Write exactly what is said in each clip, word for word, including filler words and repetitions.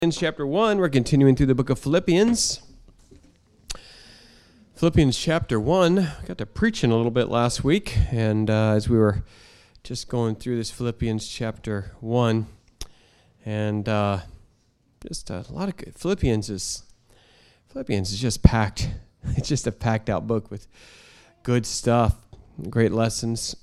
In chapter one, we're continuing through the book of Philippians. Philippians chapter one, I got to preaching a little bit last week, and uh, as we were just going through this Philippians chapter one, and uh, just a lot of good. Philippians is Philippians is just packed. It's just a packed out book with good stuff, great lessons.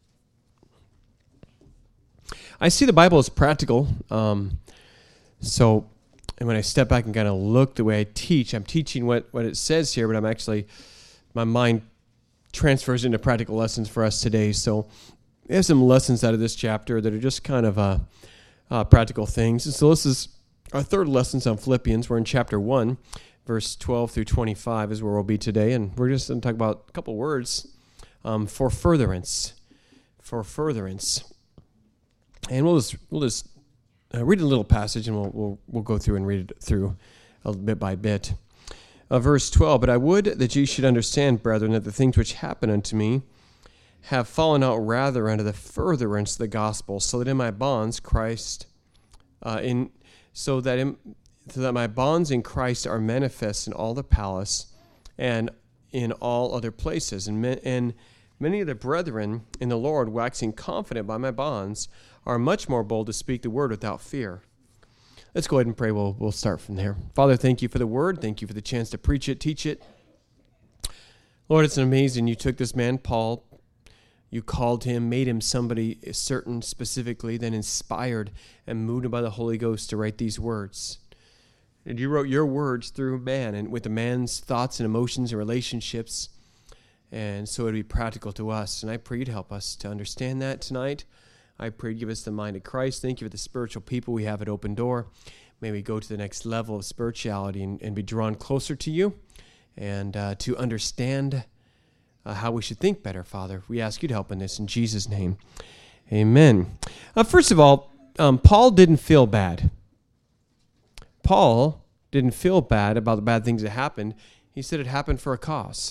I see the Bible as practical. Um, So, and when I step back and kind of look the way I teach, I'm teaching what, what it says here, but I'm actually, my mind transfers into practical lessons for us today. So, we have some lessons out of this chapter that are just kind of uh, uh, practical things. And so, this is our third lessons on Philippians. We're in chapter one, verse twelve through twenty-five is where we'll be today. And we're just going to talk about a couple words um, for furtherance. For furtherance. And we'll just, we'll just, Uh, read a little passage, and we'll, we'll we'll go through and read it through a bit by bit. Uh, verse twelve, "But I would that ye should understand, brethren, that the things which happen unto me have fallen out rather unto the furtherance of the gospel, so that in my bonds Christ, uh, in so that in so that my bonds in Christ are manifest in all the palace and in all other places, and me, and many of the brethren in the Lord, waxing confident by my bonds, are much more bold to speak the word without fear." Let's go ahead and pray. We'll, we'll start from there. Father, thank you for the word. Thank you for the chance to preach it, teach it. Lord, it's amazing. You took this man, Paul, you called him, made him somebody certain specifically, then inspired and moved him by the Holy Ghost to write these words. And you wrote your words through man and with a man's thoughts and emotions and relationships. And so it would be practical to us. And I pray you'd help us to understand that tonight. I pray you'd give us the mind of Christ. Thank you for the spiritual people we have at Open Door. May we go to the next level of spirituality and, and be drawn closer to you and uh, to understand uh, how we should think better, Father. We ask you to help in this in Jesus' name. Amen. Uh, first of all, um, Paul didn't feel bad. Paul didn't feel bad about the bad things that happened. He said it happened for a cause.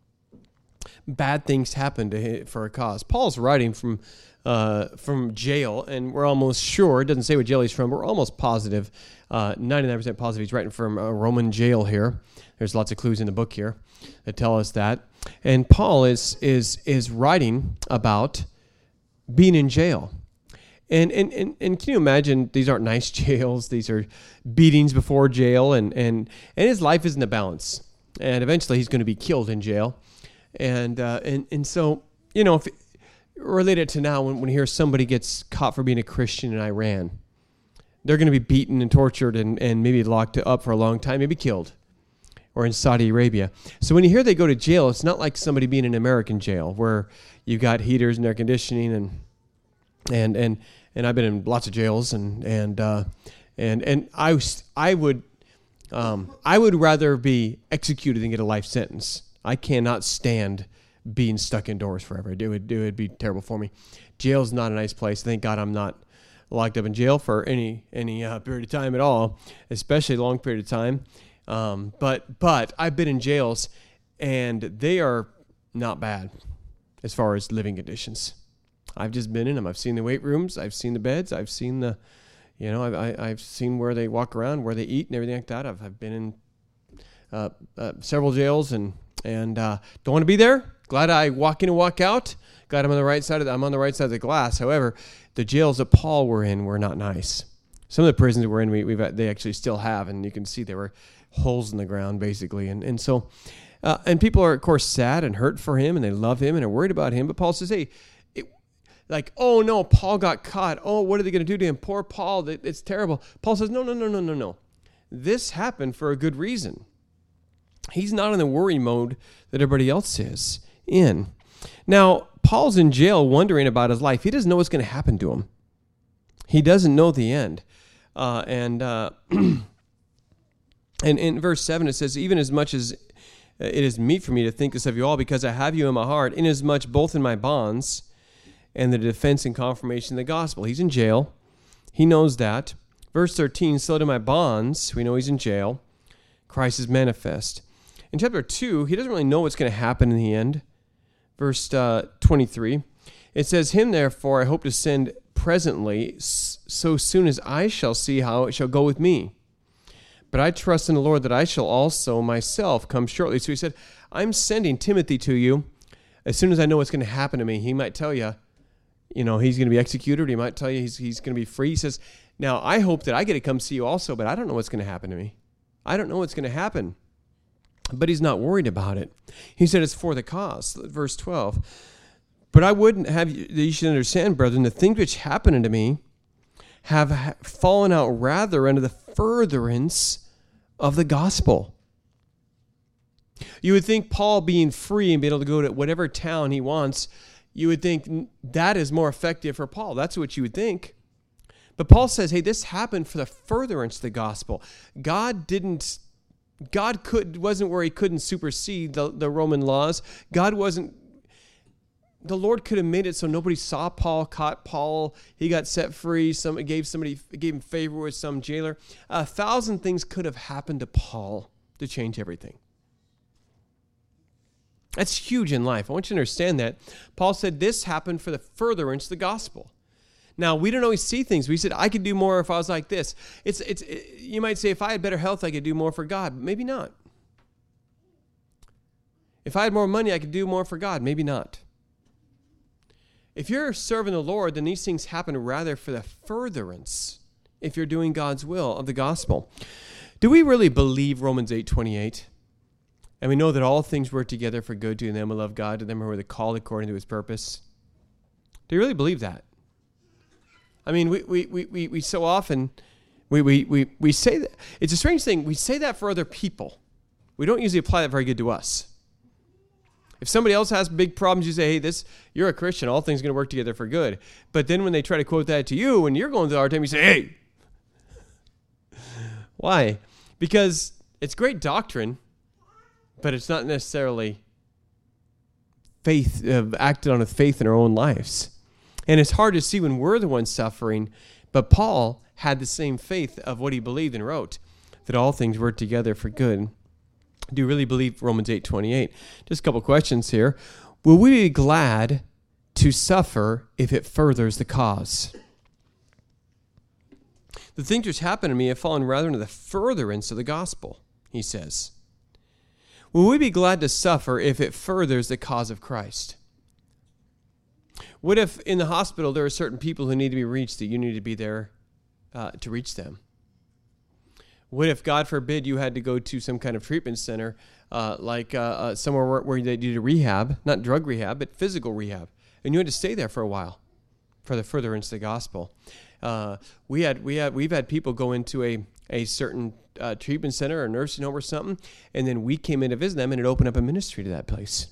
Bad things happen to him for a cause. Paul's writing from uh, from jail, and we're almost sure, it doesn't say what jail he's from, but we're almost positive, uh, ninety-nine percent positive he's writing from a Roman jail here. There's lots of clues in the book here that tell us that. And Paul is is is writing about being in jail. And and, and, and can you imagine, these aren't nice jails, these are beatings before jail, and, and, and his life isn't a balance. And eventually he's going to be killed in jail. And uh, and and so, you know, if related to now, when, when you hear somebody gets caught for being a Christian in Iran, they're going to be beaten and tortured and, and maybe locked up for a long time, maybe killed, or in Saudi Arabia. So when you hear they go to jail, it's not like somebody being in an American jail where you've got heaters and air conditioning, and and and and I've been in lots of jails, and and uh, and and I was, I would um, I would rather be executed than get a life sentence. I cannot stand being stuck indoors forever. It would, it would be terrible for me. Jail's not a nice place. Thank God I'm not locked up in jail for any any uh, period of time at all, especially a long period of time. Um, but but I've been in jails, and they are not bad as far as living conditions. I've just been in them. I've seen the weight rooms. I've seen the beds. I've seen the, you know, I've, I, I've seen where they walk around, where they eat, and everything like that. I've, I've been in uh, uh, several jails, and And uh, don't want to be there. Glad I walk in and walk out. Glad I'm on the right side of the, I'm on the right side of the glass. However, the jails that Paul were in were not nice. Some of the prisons we're in, we, we've they actually still have, and you can see there were holes in the ground basically. And and so, uh, and people are of course sad and hurt for him, and they love him and are worried about him. But Paul says, hey, it, like, oh no, Paul got caught. Oh, what are they going to do to him? Poor Paul. It's terrible. Paul says, no, no, no, no, no, no. This happened for a good reason. He's not in the worry mode that everybody else is in. Now, Paul's in jail wondering about his life. He doesn't know what's going to happen to him. He doesn't know the end. Uh, and, uh, and in verse seven, it says, even as much as it is meet for me to think this of you all, because I have you in my heart, inasmuch both in my bonds and the defense and confirmation of the gospel. He's in jail. He knows that. Verse thirteen, so to my bonds, we know he's in jail, Christ is manifest. In chapter two, he doesn't really know what's going to happen in the end. Verse uh, twenty-three, it says, him therefore I hope to send presently, so soon as I shall see how it shall go with me. But I trust in the Lord that I shall also myself come shortly. So he said, I'm sending Timothy to you as soon as I know what's going to happen to me. He might tell you, you know, he's going to be executed. He might tell you he's, he's going to be free. He says, now I hope that I get to come see you also, but I don't know what's going to happen to me. I don't know what's going to happen. But he's not worried about it. He said it's for the cause. Verse twelve. But I wouldn't have you, that you should understand, brethren, the things which happen unto me have fallen out rather unto the furtherance of the gospel. You would think Paul being free and being able to go to whatever town he wants, you would think that is more effective for Paul. That's what you would think. But Paul says, hey, this happened for the furtherance of the gospel. God didn't, God could, wasn't where he couldn't supersede the, the Roman laws. God wasn't, the Lord could have made it so nobody saw Paul, caught Paul, he got set free, some gave somebody, gave him favor with some jailer. A thousand things could have happened to Paul to change everything. That's huge in life. I want you to understand that. Paul said this happened for the furtherance of the gospel. Now, we don't always see things. We said, I could do more if I was like this. It's, it's, it, you might say, if I had better health, I could do more for God. Maybe not. If I had more money, I could do more for God. Maybe not. If you're serving the Lord, then these things happen rather for the furtherance, if you're doing God's will of the gospel. Do we really believe Romans eight twenty-eight? And we know that all things work together for good to them who love God, to them who are the called according to his purpose. Do you really believe that? I mean, we we we we, we so often we, we we we say that. It's a strange thing. We say that for other people. We don't usually apply that very good to us. If somebody else has big problems, you say, hey, this, you're a Christian, all things are going to work together for good. But then when they try to quote that to you, when you're going through a hard time, you say, hey. Why? Because it's great doctrine, but it's not necessarily faith, uh, acted on with faith in our own lives. And it's hard to see when we're the ones suffering, but Paul had the same faith of what he believed and wrote, that all things work together for good. Do you really believe Romans eight twenty-eight? Just a couple questions here. Will we be glad to suffer if it furthers the cause? The things which happen to me have fallen rather into the furtherance of the gospel, he says. Will we be glad to suffer if it furthers the cause of Christ? What if in the hospital there are certain people who need to be reached that you need to be there uh, to reach them? What if, God forbid, you had to go to some kind of treatment center, uh, like uh, uh, somewhere where, where they did a rehab, not drug rehab, but physical rehab, and you had to stay there for a while for the furtherance of the gospel? Uh, we had, we had, we've had people go into a a certain uh, treatment center or nursing home or something, and then we came in to visit them, and it opened up a ministry to that place.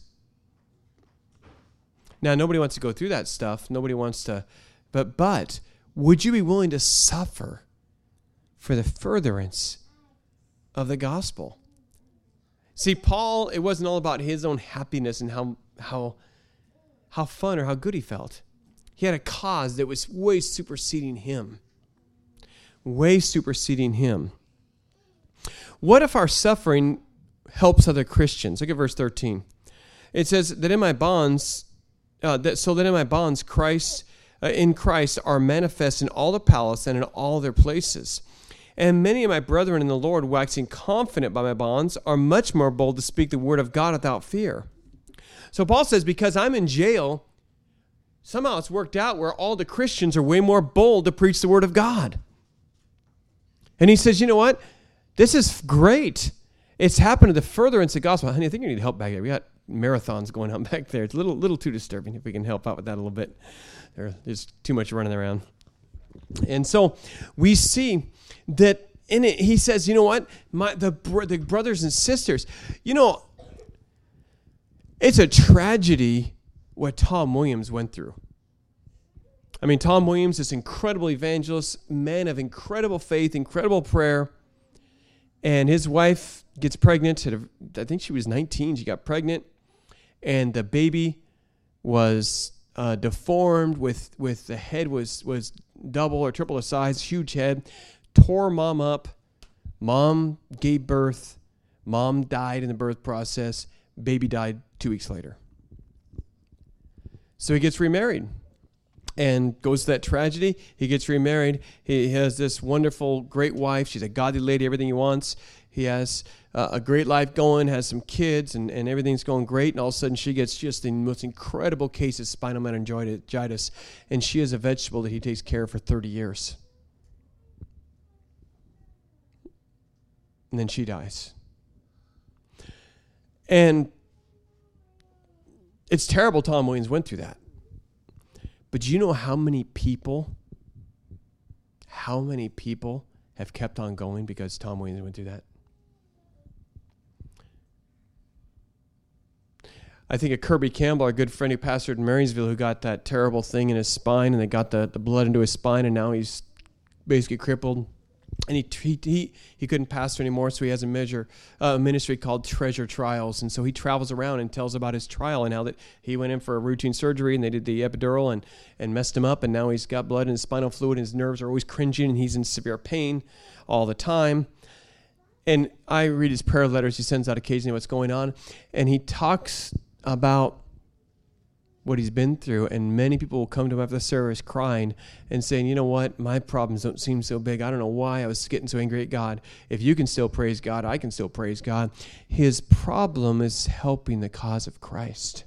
Now, nobody wants to go through that stuff. Nobody wants to, but but would you be willing to suffer for the furtherance of the gospel? See, Paul, it wasn't all about his own happiness and how how how fun or how good he felt. He had a cause that was way superseding him. Way superseding him. What if our suffering helps other Christians? Look at verse thirteen. It says that in my bonds, uh, that so that in my bonds, Christ, uh, in Christ are manifest in all the palace and in all their places. And many of my brethren in the Lord, waxing confident by my bonds, are much more bold to speak the word of God without fear. So Paul says, because I'm in jail, somehow it's worked out where all the Christians are way more bold to preach the word of God. And he says, you know what? This is great. It's happened to the furtherance of the gospel. Honey, I think you need help back there. We got marathons going on back there. It's a little, little too disturbing. If we can help out with that a little bit. There, there's too much running around. And so we see that in it, he says, you know what? My the, the brothers and sisters, you know, it's a tragedy what Tom Williams went through. I mean, Tom Williams, this incredible evangelist, man of incredible faith, incredible prayer, and his wife gets pregnant at a, I think she was nineteen. She got pregnant, and the baby was uh, deformed with with the head was was double or triple the size, huge head. Tore mom up. Mom gave birth. Mom died in the birth process. Baby died two weeks later. So he gets remarried. and goes to that tragedy. He gets remarried. He has this wonderful, great wife. She's a godly lady, everything he wants. He has uh, a great life going, has some kids, and, and everything's going great. And all of a sudden, she gets just the most incredible case of spinal meningitis, and she is a vegetable that he takes care of for thirty years. And then she dies. And it's terrible Tom Williams went through that. But do you know how many people, how many people have kept on going because Tom Williams went through that? I think of Kirby Campbell, our good friend who pastored in Marysville, who got that terrible thing in his spine, and they got the, the blood into his spine, and now he's basically crippled. And he he he, he couldn't pastor anymore, so he has a measure uh, a ministry called Treasure Trials. And so he travels around and tells about his trial and how that he went in for a routine surgery, and they did the epidural and, and messed him up, and now he's got blood in his spinal fluid, and his nerves are always cringing, and he's in severe pain all the time. And I read his prayer letters he sends out occasionally what's going on, and he talks about what he's been through, and many people will come to him after the service crying and saying, you know what, my problems don't seem so big. I don't know why I was getting so angry at God. If you can still praise God, I can still praise God. His problem is helping the cause of Christ.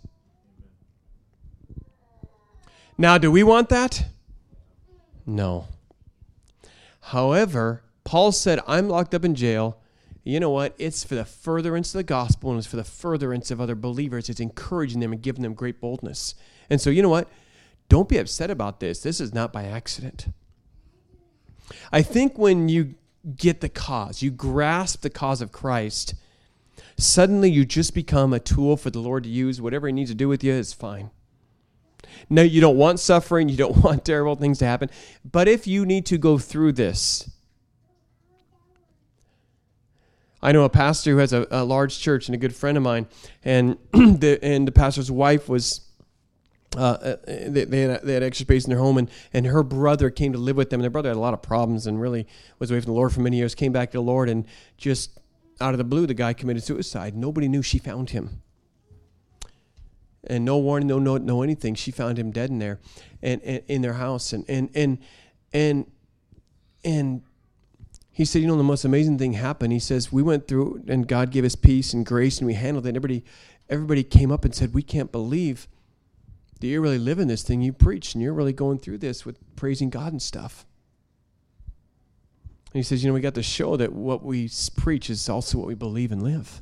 Now, do we want that? No. However, Paul said, I'm locked up in jail. You know what? It's for the furtherance of the gospel, and it's for the furtherance of other believers. It's encouraging them and giving them great boldness. And so, you know what? Don't be upset about this. This is not by accident. I think when you get the cause, you grasp the cause of Christ, suddenly you just become a tool for the Lord to use. Whatever he needs to do with you is fine. No, you don't want suffering. You don't want terrible things to happen. But if you need to go through this, I know a pastor who has a, a large church and a good friend of mine, and the and the pastor's wife was, uh, they, they, had, they had extra space in their home, and, and her brother came to live with them. And their brother had a lot of problems and really was away from the Lord for many years, came back to the Lord, and just out of the blue, the guy committed suicide. Nobody knew she found him. And no warning, no note, no anything. She found him dead in there, and, and in their house, and and and and and. He said, you know, the most amazing thing happened. He says, we went through and God gave us peace and grace and we handled it. And everybody, everybody came up and said, we can't believe that you're really living this thing you preach and you're really going through this with praising God and stuff. And he says, you know, we got to show that what we preach is also what we believe and live.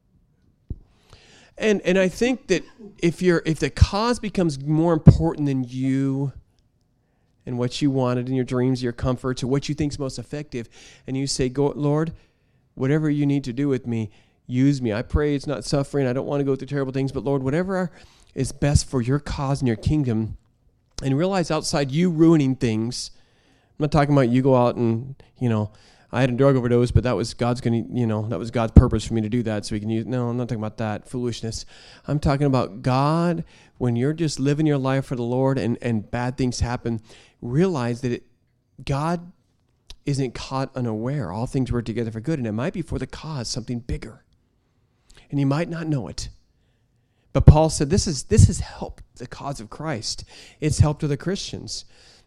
And and I think that if you're if the cause becomes more important than you and what you wanted in your dreams, your comforts, or what you think is most effective, and you say, "Go, Lord, whatever you need to do with me, use me. I pray it's not suffering. I don't want to go through terrible things, but Lord, whatever is best for your cause and your kingdom," and realize outside you ruining things. I'm not talking about you go out and, you know, I had a drug overdose, but that was God's going to, you know, that was God's purpose for me to do that so he can use. No, I'm not talking about that foolishness. I'm talking about God, when you're just living your life for the Lord and, and bad things happen, realize that it, God isn't caught unaware. All things work together for good, and it might be for the cause, something bigger. And you might not know it. But Paul said this is this has helped the cause of Christ. It's helped other Christians.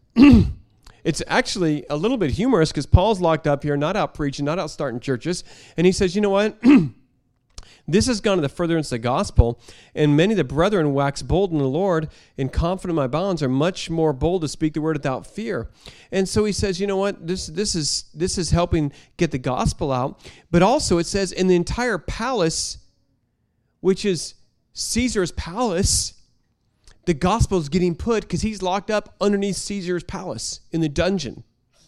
It's actually a little bit humorous because Paul's locked up here, not out preaching, not out starting churches. And he says, you know what? This has gone to the furtherance of the gospel, and many of the brethren wax bold in the Lord, and confident in my bonds, are much more bold to speak the word without fear. And so he says, you know what? This this is this is helping get the gospel out. But also it says in the entire palace, which is Caesar's palace, the gospel is getting put because he's locked up underneath Caesar's palace in the dungeon.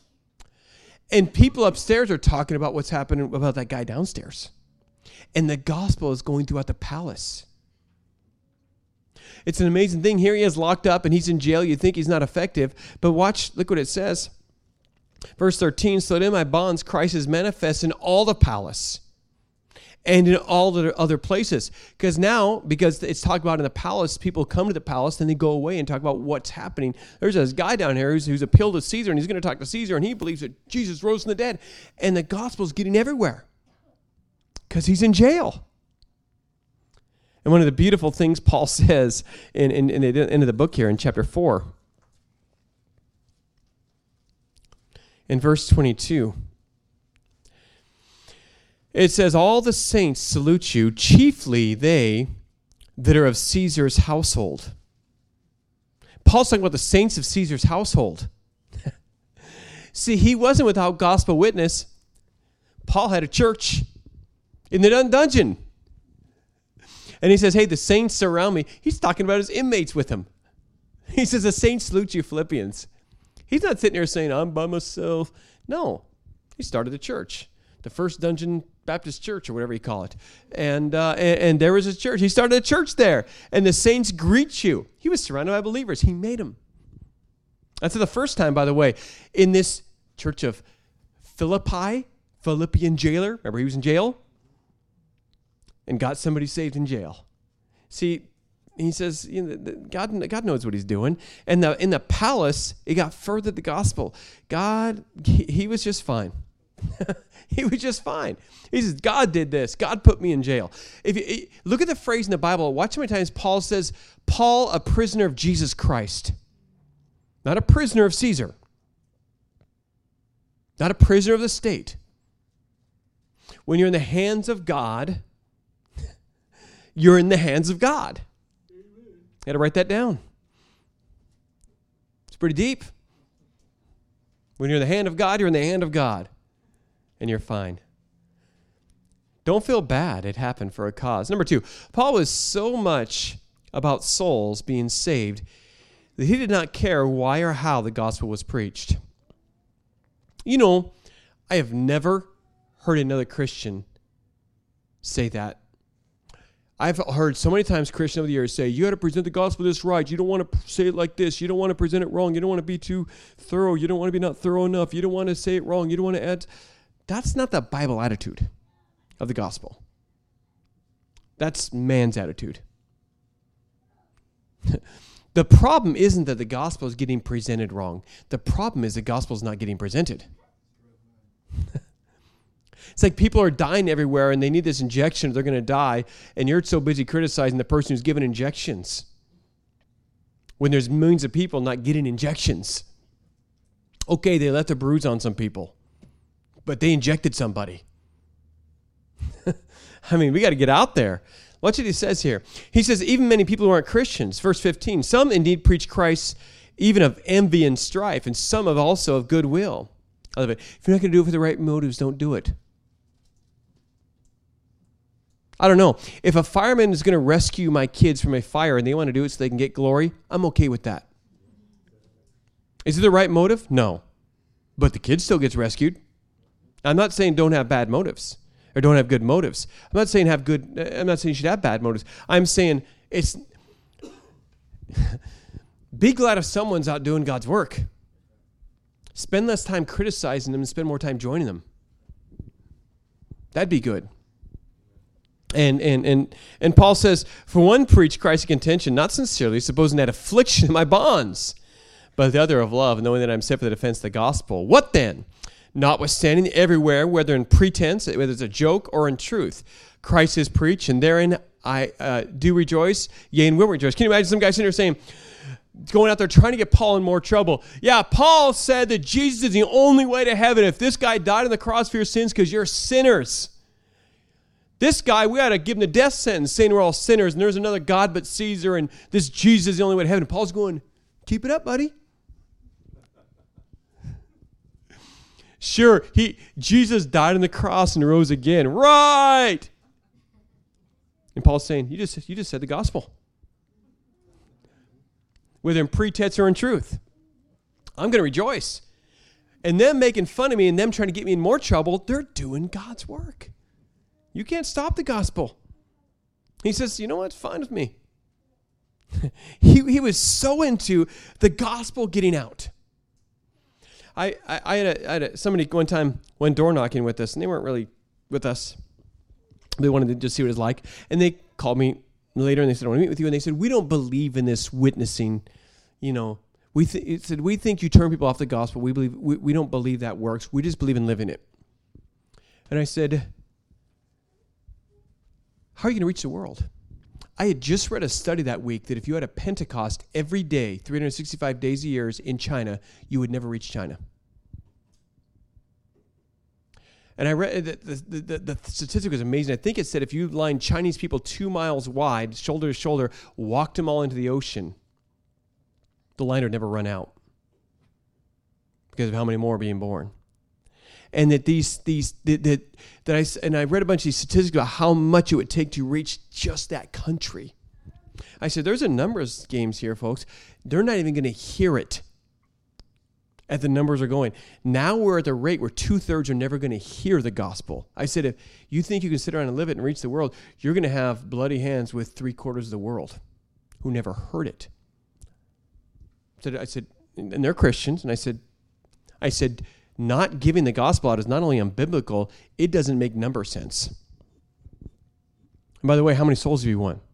And people upstairs are talking about what's happening about that guy downstairs. And the gospel is going throughout the palace. It's an amazing thing. Here he is locked up and he's in jail. You think he's not effective. But watch, look what it says. Verse thirteen, so that in my bonds Christ is manifest in all the palace and in all the other places. Because now, because it's talked about in the palace, people come to the palace, then they go away and talk about what's happening. There's this guy down here who's, who's appealed to Caesar, and he's going to talk to Caesar, and he believes that Jesus rose from the dead. And the gospel's getting everywhere because he's in jail. And one of the beautiful things Paul says in, in, in the end of the book here in chapter four, In verse twenty-two, it says, all the saints salute you, chiefly they that are of Caesar's household. Paul's talking about the saints of Caesar's household. See, he wasn't without gospel witness. Paul had a church in the dun- dungeon. And he says, hey, the saints surround me. He's talking about his inmates with him. He says, the saints salute you, Philippians. He's not sitting there saying, I'm by myself. No, he started a church, the First Dungeon Baptist Church or whatever you call it. And, uh, and, and there was a church. He started a church there. And the saints greet you. He was surrounded by believers. He made them. That's the first time, by the way, in this church of Philippi, Philippian jailer. Remember, he was in jail and got somebody saved in jail. See, he says, you know, God, God knows what he's doing. And the, in the palace, it got furthered the gospel. God, he, he was just fine. He was just fine. He says, God did this. God put me in jail. If you, look at the phrase in the Bible. Watch how many times Paul says, Paul, a prisoner of Jesus Christ. Not a prisoner of Caesar. Not a prisoner of the state. When you're in the hands of God, you're in the hands of God. You got to write that down. It's pretty deep. When you're in the hand of God, you're in the hand of God. And you're fine. Don't feel bad it happened for a cause. Number two, Paul was so much about souls being saved that he did not care why or how the gospel was preached. You know, I have never heard another Christian say that. I've heard so many times Christians over the years say, you got to present the gospel this right. You don't want to say it like this. You don't want to present it wrong. You don't want to be too thorough. You don't want to be not thorough enough. You don't want to say it wrong. You don't want to add. That's not the Bible attitude of the gospel. That's man's attitude. The problem isn't that the gospel is getting presented wrong. The problem is the gospel is not getting presented. It's like people are dying everywhere and they need this injection or they're going to die, and you're so busy criticizing the person who's given injections when there's millions of people not getting injections. Okay, they left a bruise on some people, but they injected somebody. I mean, we got to get out there. Watch what he says here. He says, even many people who aren't Christians, verse fifteen, some indeed preach Christ even of envy and strife, and some of also of goodwill. I love it. If you're not going to do it for the right motives, don't do it. I don't know. If a fireman is going to rescue my kids from a fire and they want to do it so they can get glory, I'm okay with that. Is it the right motive? No. But the kid still gets rescued. I'm not saying don't have bad motives or don't have good motives. I'm not saying have good, I'm not saying you should have bad motives. I'm saying it's, be glad if someone's out doing God's work. Spend less time criticizing them and spend more time joining them. That'd be good. And and and and Paul says, for one preach Christ's contention, not sincerely, supposing that affliction in my bonds, but the other of love, knowing that I'm set for the defense of the gospel. What then? Notwithstanding everywhere, whether in pretense, whether it's a joke or in truth, Christ is preached, and therein I uh, do rejoice, yea, and will rejoice. Can you imagine some guy sitting there saying, going out there trying to get Paul in more trouble? Yeah, Paul said that Jesus is the only way to heaven. If this guy died on the cross for your sins because you're sinners. This guy, we ought to give him the death sentence, saying we're all sinners, and there's another God but Caesar, and this Jesus is the only way to heaven. And Paul's going, keep it up, buddy. Sure, he Jesus died on the cross and rose again. Right. And Paul's saying, you just, you just said the gospel. Whether in pretense or in truth. I'm going to rejoice. And them making fun of me and them trying to get me in more trouble, they're doing God's work. You can't stop the gospel. He says, you know what? It's fine with me. he, he was so into the gospel getting out. I, I, I, had, a, I had a, somebody one time went door knocking with us, and they weren't really with us. They wanted to just see what it was like. And they called me later, and they said, I want to meet with you. And they said, we don't believe in this witnessing. You know, we th- it said, we think you turn people off the gospel. We believe we, we don't believe that works. We just believe in living it. And I said, how are you going to reach the world? I had just read a study that week that if you had a Pentecost every day, three hundred sixty-five days a year in China, you would never reach China. And I read that the, the, the, the statistic was amazing. I think it said if you lined Chinese people two miles wide, shoulder to shoulder, walked them all into the ocean, the line would never run out because of how many more are being born. And that these these that that, that I and I read a bunch of these statistics about how much it would take to reach just that country. I said, there's a number of games here, folks. They're not even going to hear it. As the numbers are going. Now we're at the rate where two-thirds are never going to hear the gospel. I said, if you think you can sit around and live it and reach the world, you're going to have bloody hands with three-quarters of the world who never heard it. So I said, and they're Christians, and I said, I said, not giving the gospel out is not only unbiblical, it doesn't make number sense. And by the way, how many souls have you won?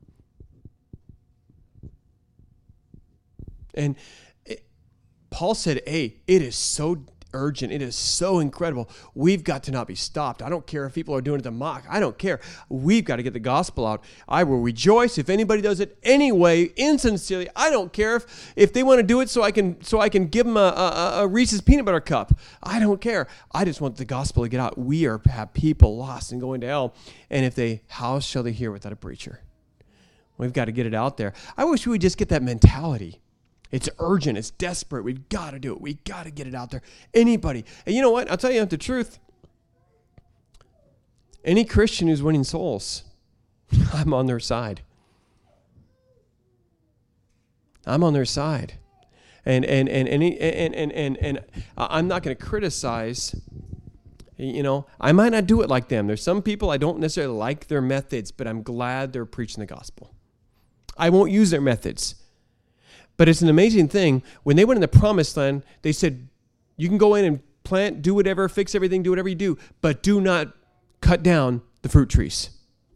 And Paul said, hey, it is so urgent. It is so incredible. We've got to not be stopped. I don't care if people are doing it to mock. I don't care. We've got to get the gospel out. I will rejoice if anybody does it anyway, insincerely. I don't care if, if they want to do it so I can so I can give them a, a, a Reese's peanut butter cup. I don't care. I just want the gospel to get out. We are have people lost and going to hell. And if they, how shall they hear without a preacher? We've got to get it out there. I wish we would just get that mentality. It's urgent. It's desperate. We've got to do it. We've got to get it out there. Anybody. And you know what? I'll tell you the truth. Any Christian who's winning souls, I'm on their side. I'm on their side. And and and and and and, and, and I'm not going to criticize. You know, I might not do it like them. There's some people I don't necessarily like their methods, but I'm glad they're preaching the gospel. I won't use their methods. But it's an amazing thing. When they went in the promised land, they said, you can go in and plant, do whatever, fix everything, do whatever you do, but do not cut down the fruit trees.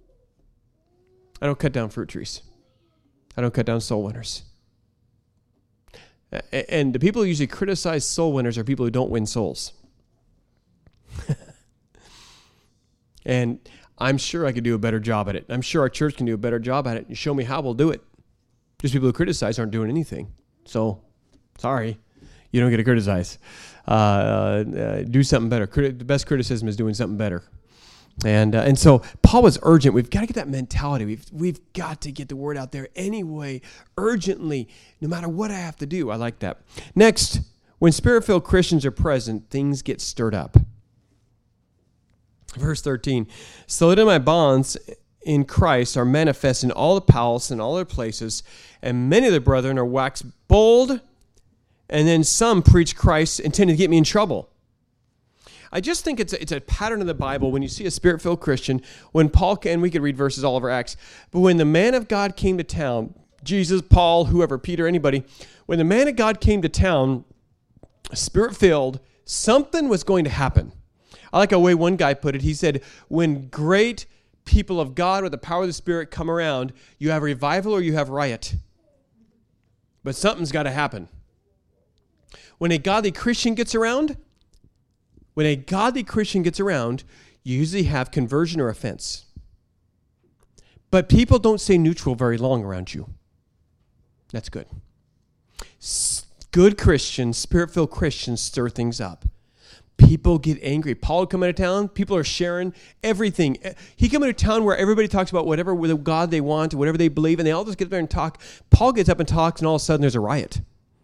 I don't cut down fruit trees. I don't cut down soul winners. And the people who usually criticize soul winners are people who don't win souls. And I'm sure I could do a better job at it. I'm sure our church can do a better job at it. You show me how, we'll do it. Just people who criticize aren't doing anything. So, sorry, you don't get to criticize. Uh, uh, do something better. Criti- the best criticism is doing something better. And uh, and so Paul was urgent. We've got to get that mentality. We've we've got to get the word out there anyway, urgently, no matter what I have to do. I like that. Next, when Spirit-filled Christians are present, things get stirred up. Verse thirteen, so that in my bonds in Christ are manifest in all the palace and all their places, and many of the brethren are waxed bold, and then some preach Christ intended to get me in trouble. I just think it's a, it's a pattern in the Bible when you see a Spirit-filled Christian, when Paul, and we could read verses all over Acts, but when the man of God came to town, Jesus, Paul, whoever, Peter, anybody, when the man of God came to town, Spirit-filled, something was going to happen. I like a way one guy put it. He said, when great people of God with the power of the Spirit come around, you have revival or you have riot. But something's got to happen. When a godly Christian gets around, when a godly Christian gets around, you usually have conversion or offense. But people don't stay neutral very long around you. That's good. Good Christians, Spirit-filled Christians stir things up. People get angry. Paul would come into town. People are sharing everything. He came into town where everybody talks about whatever God they want, whatever they believe, and they all just get there and talk. Paul gets up and talks, and all of a sudden there's a riot.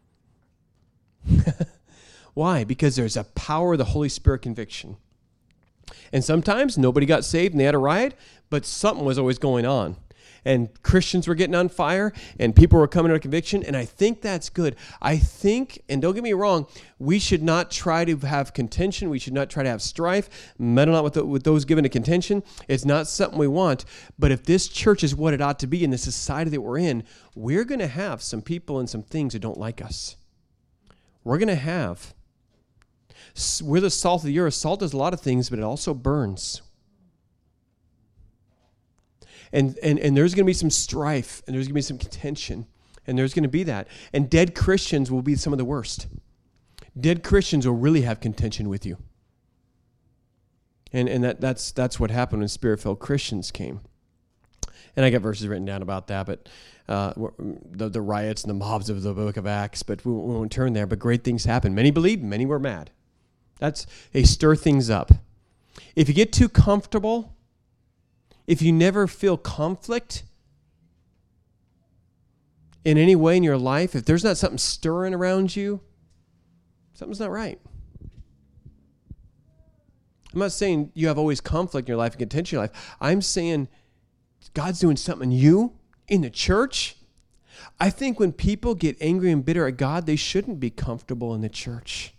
Why? Because there's a power of the Holy Spirit conviction. And sometimes nobody got saved and they had a riot, but something was always going on. And Christians were getting on fire, and people were coming to a conviction, and I think that's good. I think, and don't get me wrong, we should not try to have contention. We should not try to have strife. Meddle not with, the, with those given to contention. It's not something we want. But if this church is what it ought to be in the society that we're in, we're going to have some people and some things that don't like us. We're going to have. We're the salt of the earth. Salt does a lot of things, but it also burns. And, and and there's going to be some strife, and there's going to be some contention, and there's going to be that. And dead Christians will be some of the worst. Dead Christians will really have contention with you. And and that that's that's what happened when Spirit-filled Christians came. And I got verses written down about that, but uh, the, the riots and the mobs of the book of Acts, but we won't, we won't turn there. But great things happened. Many believed, many were mad. That's, they stir things up. If you get too comfortable, if you never feel conflict in any way in your life, if there's not something stirring around you, something's not right. I'm not saying you have always conflict in your life and contention in your life. I'm saying God's doing something in you, in the church. I think when people get angry and bitter at God, they shouldn't be comfortable in the church.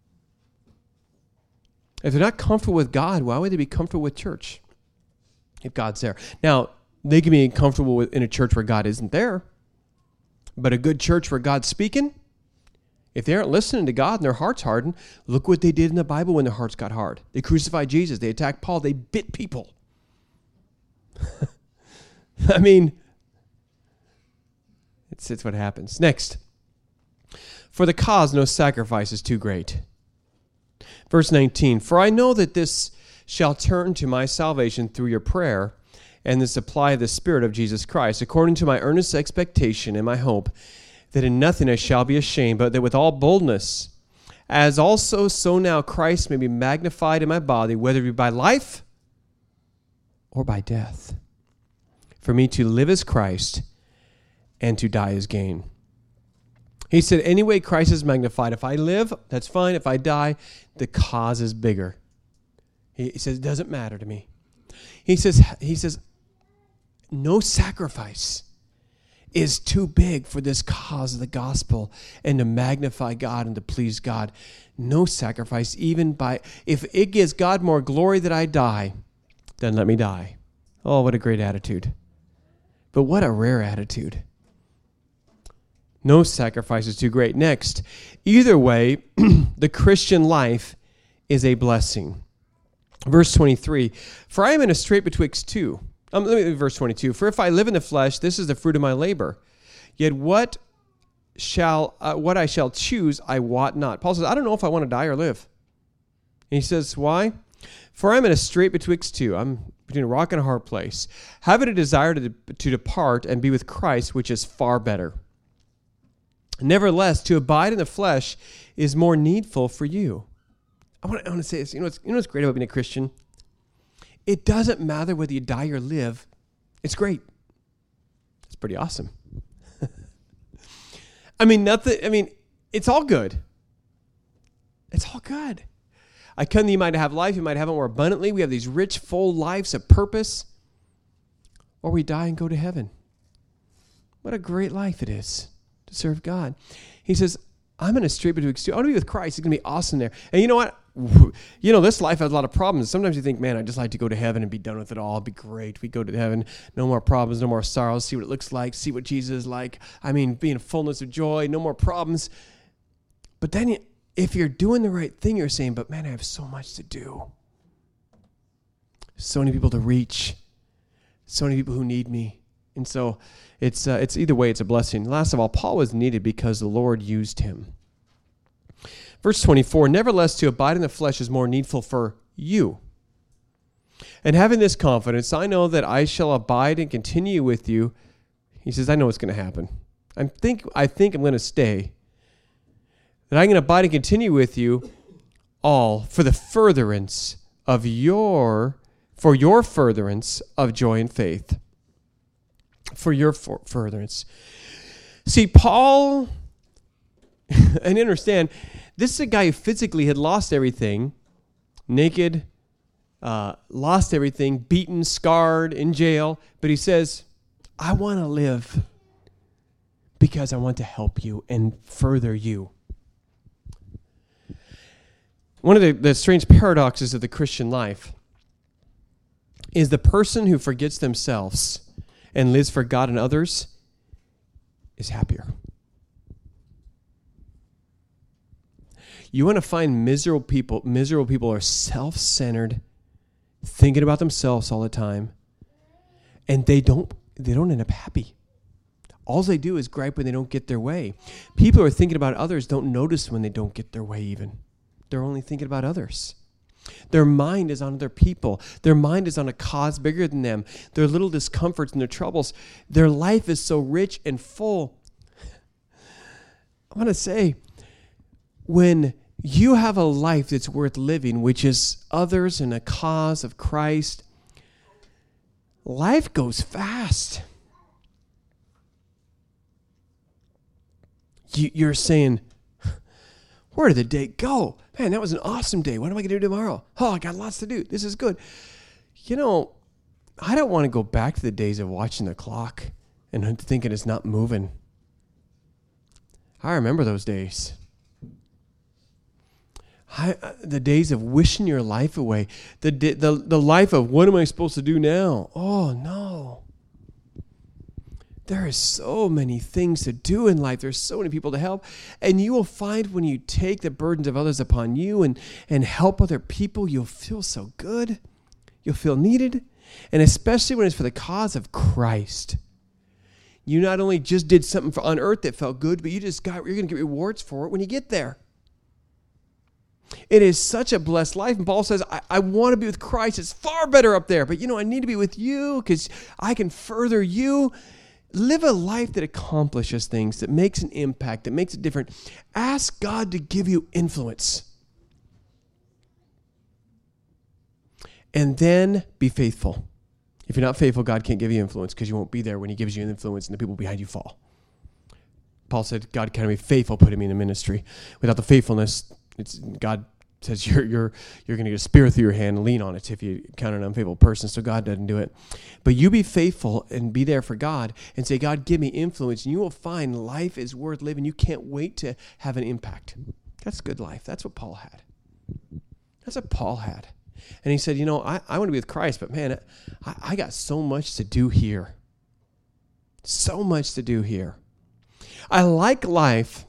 If they're not comfortable with God, why would they be comfortable with church if God's there? Now, they can be comfortable with, in a church where God isn't there, but a good church where God's speaking, if they aren't listening to God and their heart's hardened, look what they did in the Bible when their hearts got hard. They crucified Jesus. They attacked Paul. They bit people. I mean, it's, it's what happens. Next. For the cause, no sacrifice is too great. Verse nineteen, for I know that this shall turn to my salvation through your prayer and the supply of the Spirit of Jesus Christ, according to my earnest expectation and my hope, that in nothing I shall be ashamed, but that with all boldness, as also so now Christ may be magnified in my body, whether it be by life or by death. For me to live as Christ and to die as gain. He said, anyway, Christ is magnified. If I live, that's fine. If I die, the cause is bigger. He says, it doesn't matter to me. He says, he says, no sacrifice is too big for this cause of the gospel and to magnify God and to please God. No sacrifice, even by, if it gives God more glory that I die, then let me die. Oh, what a great attitude. But what a rare attitude. No sacrifice is too great. Next, either way, the Christian life is a blessing. Verse twenty-three, for I am in a strait betwixt two. Um, let me verse twenty-two. For if I live in the flesh, this is the fruit of my labor. Yet what shall uh, what I shall choose, I wot not. Paul says, I don't know if I want to die or live. And he says, why? For I am in a strait betwixt two. I'm between a rock and a hard place. Having a desire to, to depart and be with Christ, which is far better. Nevertheless, to abide in the flesh is more needful for you. I want to, I want to say this. You know, what's, you know what's great about being a Christian? It doesn't matter whether you die or live. It's great. It's pretty awesome. I mean, nothing. I mean, it's all good. It's all good. I come that you might have life. You might have it more abundantly. We have these rich, full lives of purpose. Or we die and go to heaven. What a great life it is to serve God. He says, I'm in a strait betwixt two. I want to be with Christ. It's going to be awesome there. And you know what? You know, this life has a lot of problems. Sometimes you think, man, I'd just like to go to heaven and be done with it all. It'd be great. We go to heaven. No more problems, no more sorrows. See what it looks like. See what Jesus is like. I mean, be in fullness of joy. No more problems. But then if you're doing the right thing, you're saying, but man, I have so much to do. So many people to reach. So many people who need me. And so it's uh, it's either way, it's a blessing. Last of all, Paul was needed because the Lord used him. Verse twenty-four, nevertheless, to abide in the flesh is more needful for you. And having this confidence, I know that I shall abide and continue with you. He says, I know what's going to happen. I think, I think I'm going to stay. That I'm going to abide and continue with you all for the furtherance of your, for your furtherance of joy and faith. For your for- furtherance. See, Paul, and understand, this is a guy who physically had lost everything, naked, uh, lost everything, beaten, scarred, in jail. But he says, I want to live because I want to help you and further you. One of the, the strange paradoxes of the Christian life is the person who forgets themselves and lives for God and others is happier. You want to find miserable people. Miserable people are self-centered, thinking about themselves all the time, and they don't they don't end up happy. All they do is gripe when they don't get their way. People who are thinking about others don't notice when they don't get their way even. They're only thinking about others. Their mind is on other people. Their mind is on a cause bigger than them. Their little discomforts and their troubles. Their life is so rich and full. I want to say, when you have a life that's worth living, which is others and a cause of Christ. Life goes fast. You, you're saying, where did the day go? Man, that was an awesome day. What am I going to do tomorrow? Oh, I got lots to do. This is good. You know, I don't want to go back to the days of watching the clock and thinking it's not moving. I remember those days. I, uh, the days of wishing your life away. The, the, the life of what am I supposed to do now? Oh, no. There is so many things to do in life. There's so many people to help. And you will find when you take the burdens of others upon you and, and help other people, you'll feel so good. You'll feel needed. And especially when it's for the cause of Christ. You not only just did something for, on earth that felt good, but you just got, you're going to get rewards for it when you get there. It is such a blessed life. And Paul says, I, I want to be with Christ. It's far better up there. But, you know, I need to be with you because I can further you. Live a life that accomplishes things, that makes an impact, that makes it different. Ask God to give you influence. And then be faithful. If you're not faithful, God can't give you influence because you won't be there when he gives you influence and the people behind you fall. Paul said, God can be faithful, put him in the ministry. Without the faithfulness, it's God says you're you're you're going to get a spear through your hand and lean on it if you count an unfaithful person, so God doesn't do it. But you be faithful and be there for God and say, God, give me influence, and you will find life is worth living. You can't wait to have an impact. That's good life. That's what Paul had. That's what Paul had. And he said, you know, I, I want to be with Christ, but man, I, I got so much to do here. So much to do here. I like life.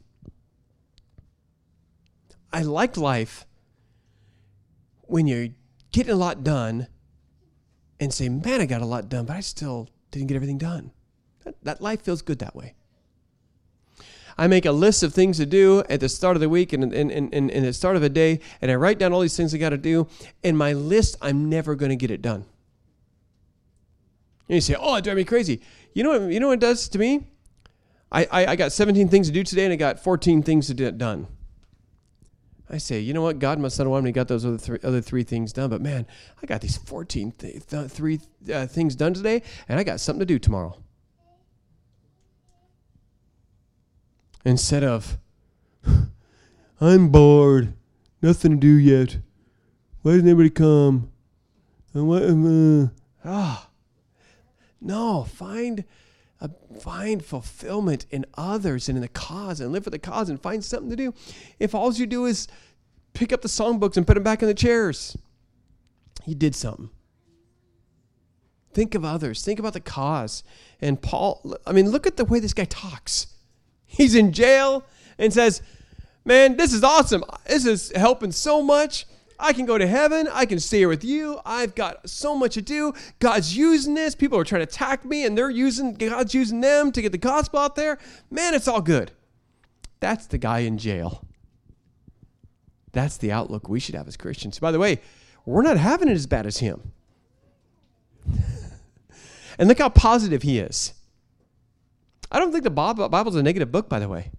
I like life when you're getting a lot done and say, man, I got a lot done, but I still didn't get everything done. That, that life feels good that way. I make a list of things to do at the start of the week and in and, and, and the start of the day, and I write down all these things I got to do. And my list, I'm never going to get it done. And you say, oh, it drives me crazy. You know what, you know what it does to me? I, I, I got seventeen things to do today, and I got fourteen things to get done. I say, you know what? God must not have wanted me to get those other three, other three things done. But man, I got these fourteen th- th- three uh, things done today, and I got something to do tomorrow. Instead of, I'm bored, nothing to do yet. Why doesn't anybody come? And what? Uh, ah, no. Find a, find fulfillment in others and in the cause, and live for the cause, and find something to do. If all you do is pick up the songbooks and put them back in the chairs, you did something. Think of others. Think about the cause. And Paul, I mean, look at the way this guy talks. He's in jail and says, man, this is awesome. This is helping so much. I can go to heaven. I can stay here with you. I've got so much to do. God's using this. People are trying to attack me, and they're using, God's using them to get the gospel out there. Man, it's all good. That's the guy in jail. That's the outlook we should have as Christians. By the way, we're not having it as bad as him. And look how positive he is. I don't think the Bible's a negative book, by the way.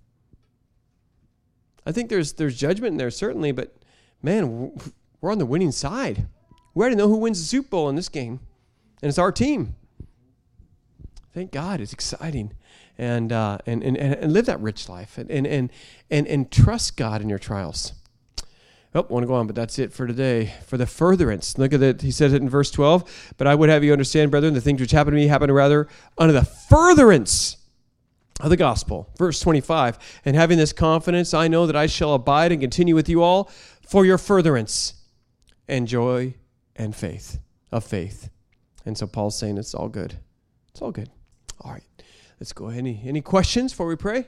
I think there's there's judgment in there, certainly, but man, we're on the winning side. We already know who wins the Super Bowl in this game, and it's our team. Thank God, it's exciting, and uh, and, and and live that rich life, and and and and, and trust God in your trials. Oh, I want to go on, but that's it for today. For the furtherance, look at it. He says it in verse twelve. But I would have you understand, brethren, the things which happened to me happened rather unto the furtherance of the gospel. Verse twenty-five, and having this confidence, I know that I shall abide and continue with you all for your furtherance and joy and faith, of faith. And so Paul's saying it's all good. It's all good. All right, let's go. Any, any questions before we pray?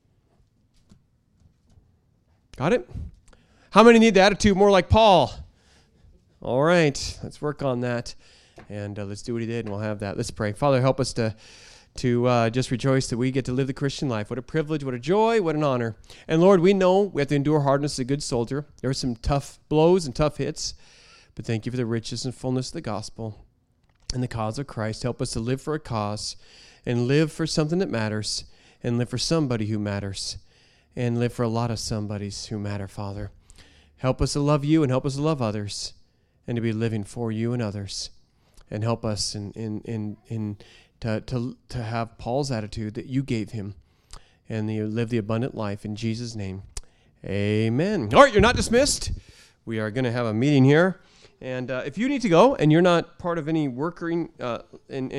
Got it? How many need the attitude more like Paul? All right, let's work on that. And uh, let's do what he did, and we'll have that. Let's pray. Father, help us to to uh, just rejoice that we get to live the Christian life. What a privilege, what a joy, what an honor. And Lord, we know we have to endure hardness as a good soldier. There are some tough blows and tough hits, but thank you for the richness and fullness of the gospel and the cause of Christ. Help us to live for a cause and live for something that matters and live for somebody who matters and live for a lot of somebodies who matter, Father. Help us to love you and help us to love others and to be living for you and others. And help us in, in, in, in to, to, to have Paul's attitude that you gave him and you live the abundant life in Jesus' name. Amen. All right, you're not dismissed. We are going to have a meeting here. And uh, if you need to go and you're not part of any working uh, in, in